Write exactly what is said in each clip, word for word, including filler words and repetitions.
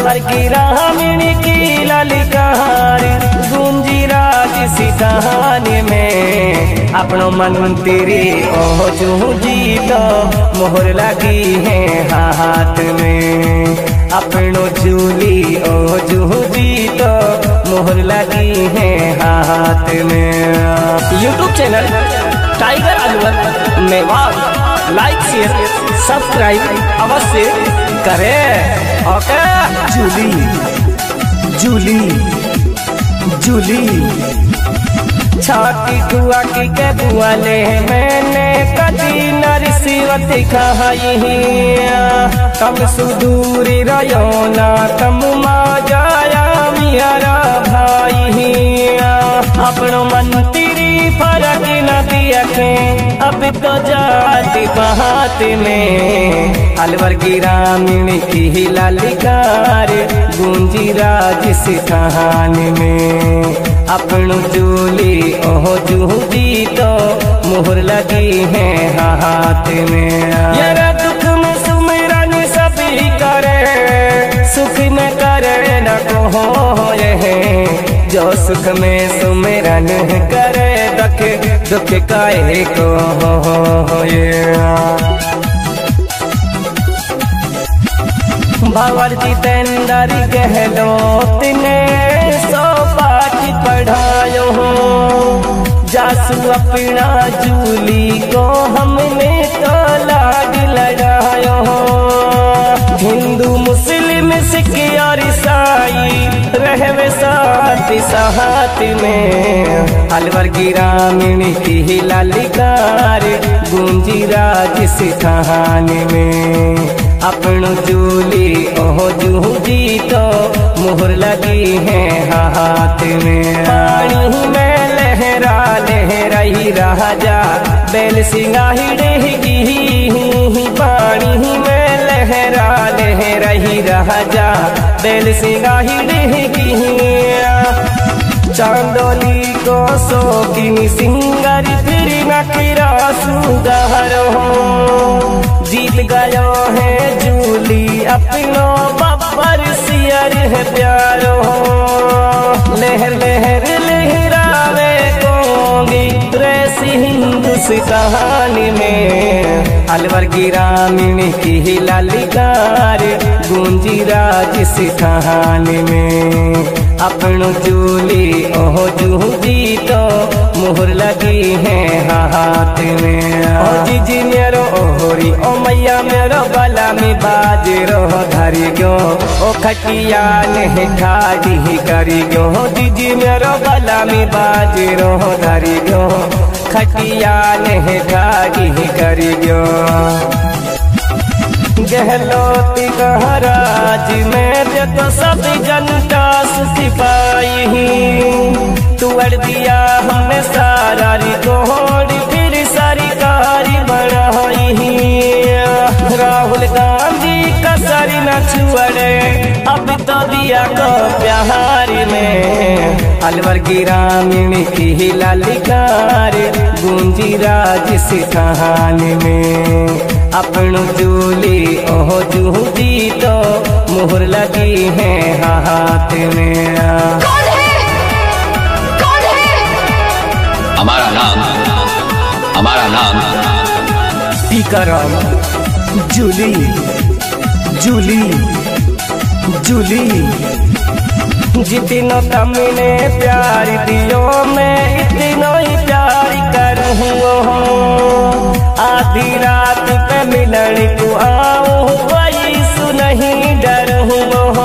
अलवर की रामिणी की ललकार गूंजी राज सिधान में अपनो मंत्री ओ जूझी तो मोहर लगी है हाथ में अपनो जूली ओ जूझी तो मोहर लगी है हाथ में। YouTube channel tiger Alwar Mewar like share subscribe अवश्य करें। ओके जूली जूली जूली छाती कुआ की के बुआ ले मैंने कदी नरसिवत खाई कम सुदूरी रयोना कम मा जाया मियारा भाई अपनो मंत्री फरक न दिखे अब तो जाति बात में अलवर की रामिणी की ललकार गूंजी राज सिधान में अपनो जूली ओह जूझी तो मोहर लगी है हाथ में। यार दुख में सुमिरन सभी करे सुख में करे न को ये जो सुख में सुमिरन करे दुख दुख काहे को ये। भंवर जितेंद्र गहलोत ने सौ पाठ पढ़ायो हो जासु अपना जूली को हमने तो लाग लड़ायो हो। हिंदू मुस्लिम सिख और ईसाई रहवे साथ साथ में अलवर की रामिणी की ललकार गूंजी राज सिधान में अपनो जूली ओह जूझी तो मोहर लगी है हाथ में। पानी में लहरा लहराई राजा बैल सिंगाही रहेगी पानी में लहरा लहराई राजा बैल सिंगाही रहेगी। चांदोली को सोकिनी सिंगर फिर नखरा सुधार हो जीत गयो है जूली अपनो बब्बर सियर है प्यारो हो लहर लहर लहरावे कोंगी रेसी हिंदुस्तान में अलवर की रामिणी की ललकार गूंजी राज सिधान में अपनो जूली ओह जूझी तो मोहर लगी है हाथ में। ओ जीजी मेरो ओहरी ओ मैया मेरो गला में बाज रहो धरी गयो ओ खटिया ने ठाड़ी करी गयो जीजी मेरो गला में बाज रहो धरी गयो खटिया ने ठाड़ी करी गयो। गहलोत महाराज में तो सब जनता सिपाही तुअर दिया हमें सारा रिकॉर्ड फिर सरकारी बढ़ाई राहुल गांधी का सर न छुअरे अब तो दिया को प्यार में अलवर की रामिणी की ललकार गूंजी राज सिधान में अपनो जूली ओह जूझी तो मोहर लगी है हाथ में। कौन है? कौन है? हमारा नाम हमारा नाम टीकाराम जूली जूली जूली जितनो तुमने प्यार दियो मैं इतनो ही प्यार करूँ आधी रात पे मिलन को आऊँ वही सुनही डरूँ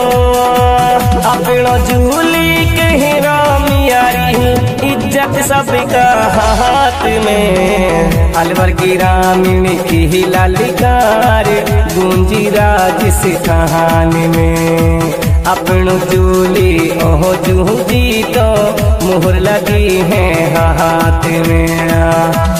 अपनो जूली के रामियारी इज्जत सबका हाथ में अलवर की रामिणी की ललकार गूंजी राज सिधान में अपनो जूली ओह जूझी तो मोहर लगी है हाथ में।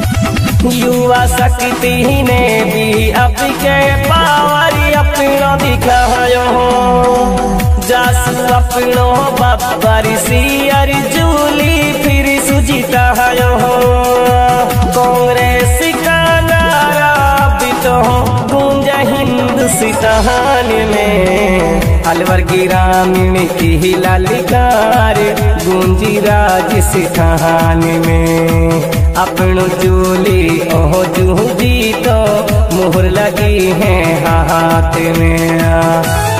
युवा शक्ति ने भी अब के पावर अपना सासु अपनो बब्बरी सियर जूली फिर सुजीता हो कांग्रेस का नारा भी तो गूंज हिंदुस्तान में अलवर ग्रामीण की ललकार गूंजी राजस्थान में अपनो जूली ओह जूझी तो मोहर लगी है हाथ में।